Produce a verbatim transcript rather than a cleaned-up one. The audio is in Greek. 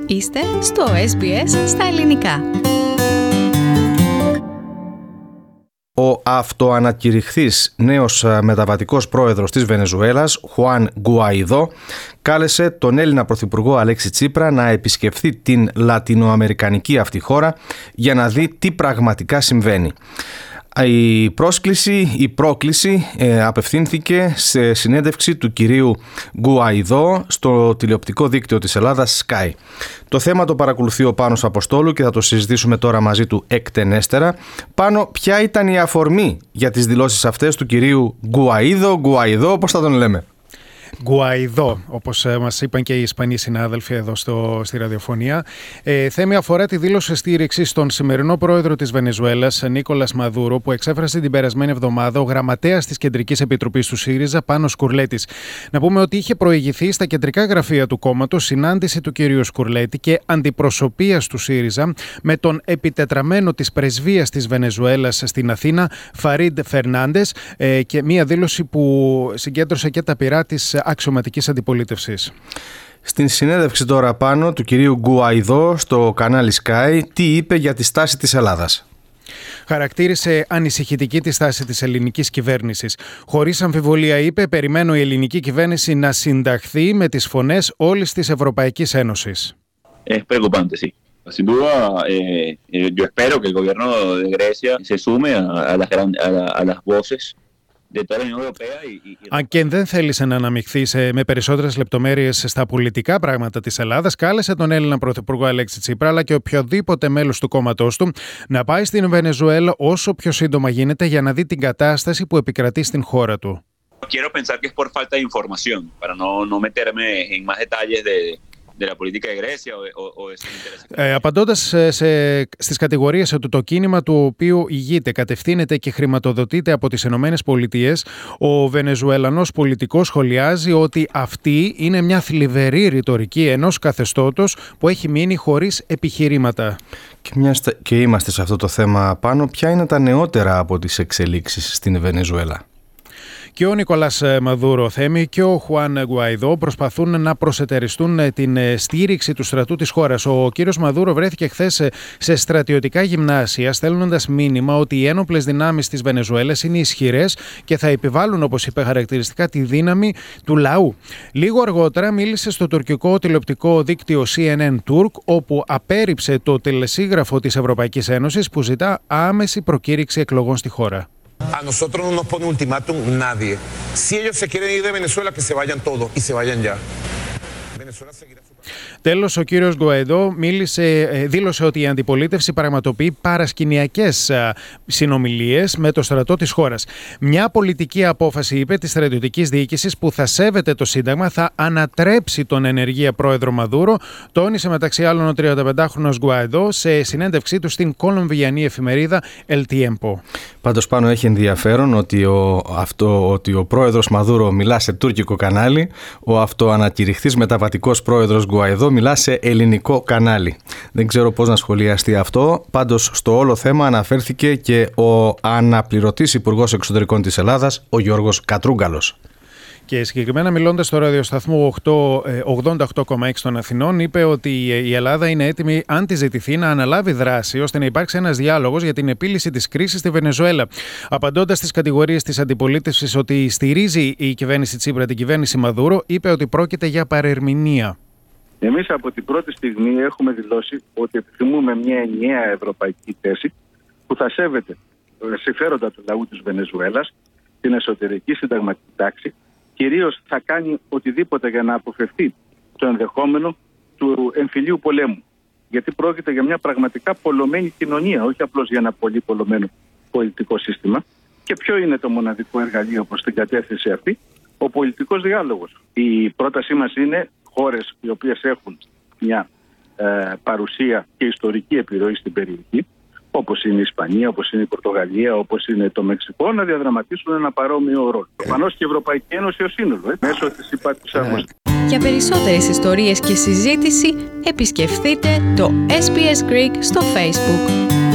Είστε στο ες μπι ες στα ελληνικά. Ο αυτοανακηρυχθής νέος μεταβατικός πρόεδρος της Βενεζουέλας, Χουάν Γκουαϊδό, κάλεσε τον Έλληνα Πρωθυπουργό Αλέξη Τσίπρα να επισκεφθεί την λατινοαμερικανική αυτή χώρα για να δει τι πραγματικά συμβαίνει. Η πρόσκληση, η πρόκληση ε, απευθύνθηκε σε συνέντευξη του κυρίου Γκουαϊδό στο τηλεοπτικό δίκτυο της Ελλάδας Sky. Το θέμα το παρακολουθεί ο Πάνος Αποστόλου και θα το συζητήσουμε τώρα μαζί του εκτενέστερα. Πάνο, ποια ήταν η αφορμή για τις δηλώσεις αυτές του κυρίου Γκουαϊδό, Γκουαϊδό, πώς θα τον λέμε? Γκουαϊδό, όπως μας είπαν και οι Ισπανοί συνάδελφοι εδώ στο, στη ραδιοφωνία. Ε, Θέμη, αφορά τη δήλωση στήριξης στον σημερινό πρόεδρο της Βενεζουέλας, Νίκολας Μαδούρο, που εξέφρασε την περασμένη εβδομάδα ο γραμματέας της Κεντρικής Επιτροπής του ΣΥΡΙΖΑ, Πάνος Σκουρλέτης. Να πούμε ότι είχε προηγηθεί στα κεντρικά γραφεία του κόμματος συνάντηση του κυρίου Σκουρλέτη και αντιπροσωπείας του ΣΥΡΙΖΑ με τον επιτετραμένο της πρεσβείας της Βενεζουέλας στην Αθήνα, Φαρίντ Φερνάντες, ε, και μία δήλωση που συγκέντρωσε και τα πυρά της αξιωματικής αντιπολίτευσης. Στην συνέντευξη τώρα πάνω του κυρίου Γκουαϊδό στο κανάλι Sky, τι είπε για τη στάση της Ελλάδας? Χαρακτήρισε ανησυχητική τη στάση της ελληνικής κυβέρνησης. Χωρίς αμφιβολία, είπε, περιμένω η ελληνική κυβέρνηση να συνταχθεί με τις φωνές όλης της Ευρωπαϊκής Ένωσης. Es preocupante, sí. Sin duda, eh, yo espero que el gobierno de Grecia se sume a, a, las, a, la, a las voces. Αν και δεν θέλησε να αναμειχθεί σε, με περισσότερες λεπτομέρειες στα πολιτικά πράγματα της Ελλάδας, κάλεσε τον Έλληνα Πρωθυπουργό Αλέξη Τσίπρα αλλά και οποιοδήποτε μέλος του κόμματός του να πάει στην Βενεζουέλα όσο πιο σύντομα γίνεται για να δει την κατάσταση που επικρατεί στην χώρα του. Quiero pensar que es por falta de información, para no, no meterme en más detalles de de la política de Grecia o, o de sus intereses. Ε, απαντώντας σε, σε, στις κατηγορίες του, το κίνημα του οποίου ηγείται, κατευθύνεται και χρηματοδοτείται από τις Ηνωμένες Πολιτείες, ο Βενεζουελανός πολιτικός σχολιάζει ότι αυτή είναι μια θλιβερή ρητορική ενός καθεστώτος που έχει μείνει χωρίς επιχειρήματα. Και, μια, και είμαστε σε αυτό το θέμα πάνω. Ποια είναι τα νεότερα από τις εξελίξεις στην Βενεζουέλα? Και ο Νικολάς Μαδούρο, Θέμη, και ο Χουάν Γκουαϊδό προσπαθούν να προσετεριστούν την στήριξη του στρατού της χώρας. Ο κύριος Μαδούρο βρέθηκε χθες σε στρατιωτικά γυμνάσια, στέλνοντας μήνυμα ότι οι ένοπλες δυνάμεις της Βενεζουέλας είναι ισχυρές και θα επιβάλλουν, όπως είπε χαρακτηριστικά, τη δύναμη του λαού. Λίγο αργότερα μίλησε στο τουρκικό τηλεοπτικό δίκτυο σι εν εν Turk, όπου απέρριψε το τελεσίγραφο της Ευρωπαϊκής Ένωσης που ζητά άμεση προκήρυξη εκλογών στη χώρα. A nosotros no nos pone ultimátum nadie. Si ellos se quieren ir de Venezuela, que se vayan todos y se vayan ya. Venezuela seguirá. Τέλος, ο κύριος Γκουαϊδό μίλησε, δήλωσε ότι η αντιπολίτευση πραγματοποιεί παρασκηνιακές συνομιλίες με το στρατό της χώρας. Μια πολιτική απόφαση, είπε, της στρατιωτικής διοίκησης που θα σέβεται το Σύνταγμα θα ανατρέψει τον ενεργεία πρόεδρο Μαδούρο, τόνισε μεταξύ άλλων ο τριανταπεντάχρονος Γκουαϊδό σε συνέντευξή του στην κολομβιανή εφημερίδα El Tiempo. Πάντως, πάνω έχει ενδιαφέρον ότι ο, αυτό, ότι ο πρόεδρος Μαδούρο μιλά σε τουρκικό κανάλι, ο αυτοανακηρυχθής μεταβατικός πρόεδρος Γκουαϊδό μιλά σε ελληνικό κανάλι. Δεν ξέρω πώς να σχολιαστεί αυτό. Πάντως, στο όλο θέμα αναφέρθηκε και ο αναπληρωτής Υπουργός Εξωτερικών της Ελλάδας, ο Γιώργος Κατρούγκαλος. Και συγκεκριμένα μιλώντας στο ραδιοσταθμό ογδόντα οκτώ κόμμα έξι των Αθηνών, είπε ότι η Ελλάδα είναι έτοιμη, αν τη ζητηθεί, να αναλάβει δράση ώστε να υπάρξει ένας διάλογος για την επίλυση της κρίσης στη Βενεζουέλα. Απαντώντας στις κατηγορίες της αντιπολίτευσης ότι στηρίζει η κυβέρνηση Τσίπρα την κυβέρνηση Μαδούρο, είπε ότι πρόκειται για παρερμηνία. Εμείς από την πρώτη στιγμή έχουμε δηλώσει ότι επιθυμούμε μια ενιαία ευρωπαϊκή θέση που θα σέβεται τα συμφέροντα του λαού της Βενεζουέλας, την εσωτερική συνταγματική τάξη, κυρίως θα κάνει οτιδήποτε για να αποφευθεί το ενδεχόμενο του εμφυλίου πολέμου. Γιατί πρόκειται για μια πραγματικά πολλωμένη κοινωνία, όχι απλώς για ένα πολύ πολλωμένο πολιτικό σύστημα. Και ποιο είναι το μοναδικό εργαλείο προς την κατεύθυνση αυτή? Ο πολιτικός διάλογος. Η πρότασή μας είναι χώρες οι οποίες έχουν μια ε, παρουσία και ιστορική επιρροή στην περιοχή, όπως είναι η Ισπανία, όπως είναι η Πορτογαλία, όπως είναι το Μεξικό, να διαδραματίσουν ένα παρόμοιο ρόλο. Προφανώς και η Ευρωπαϊκή Ένωση ως σύνολο, ε, μέσω της ΥΠΑΤΗΣ Αρμοστίας. Για περισσότερες ιστορίες και συζήτηση, επισκεφθείτε το ες μπι ες Greek στο Facebook.